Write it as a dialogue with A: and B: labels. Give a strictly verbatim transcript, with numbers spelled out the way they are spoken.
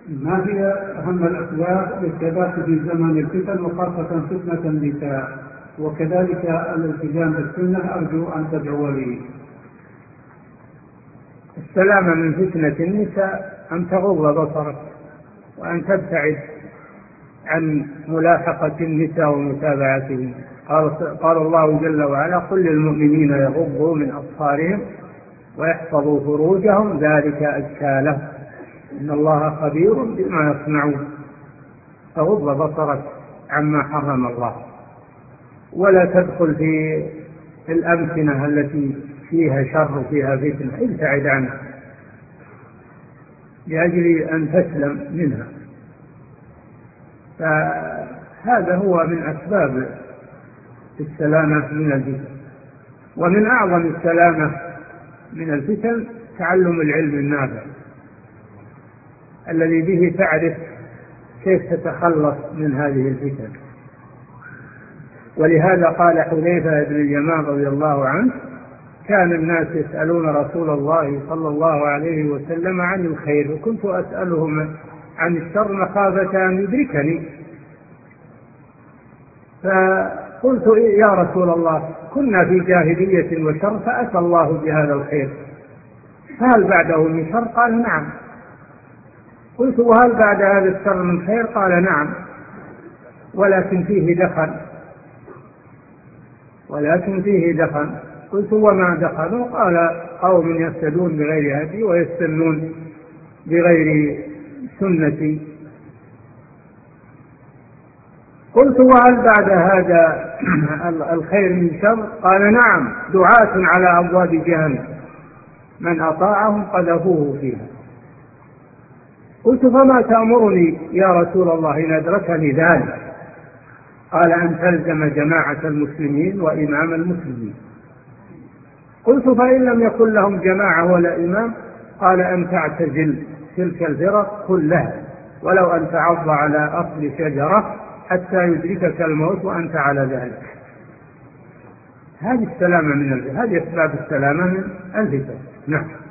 A: ما هي أهم الأسباب للثبات في زمن الفتن وخاصة فتنة النساء؟ وكذلك الالتزام بالسنة، أرجو أن تدعو لي.
B: السلامة من فتنة النساء أن تغض بصرك وأن تبتعد عن ملاحقة النساء ومتابعتهم. قال, قال الله جل وعلا: قل للمؤمنين يغضوا من أبصارهم ويحفظوا فروجهم ذلك أزكى لهم إن الله خبير بما يصنعون. فغض بصرك عما حرم الله، ولا تدخل في الأمكنة التي فيها شر وفيها فتنة، ابتعد عنها لأجل أن تسلم منها. فهذا هو من أسباب السلامة من الفتن. ومن أعظم السلامة من الفتن تعلم العلم النافع الذي به تعرف كيف تتخلص من هذه الفتن. ولهذا قال حذيفة بن اليمان رضي الله عنه: كان الناس يسألون رسول الله صلى الله عليه وسلم عن الخير وكنت أسألهم عن الشر مخافة أن يدركني، فقلت: يا رسول الله، كنا في جاهلية وشر فأتى الله بهذا الخير، فهل بعده من شر؟ قال: نعم. قلت: وهل بعد هذا الشر من خير؟ قال: نعم، ولكن فيه دخن ولكن فيه دخن قلت: وما دخلوا؟ قال: قوم يهتدون بغير هدي ويستنون بغير سنتي. قلت: وهل بعد هذا الخير من شر؟ قال: نعم، دعاة على أبواب جهنم من أطاعهم قذفوه فيها. قلت: فما تأمرني يا رسول الله إن أدركني ذلك؟ قال: أن تلزم جماعة المسلمين وإمام المسلمين. قلت: فإن لم يكن لهم جماعة ولا إمام؟ قال: أن تعتزل تلك الفرق كلها ولو أن تعض على أصل شجرة حتى يدركك الموت وأنت على ذلك. هذه السلامة من الفتن، هذه أسباب السلامة من الفتن. نعم.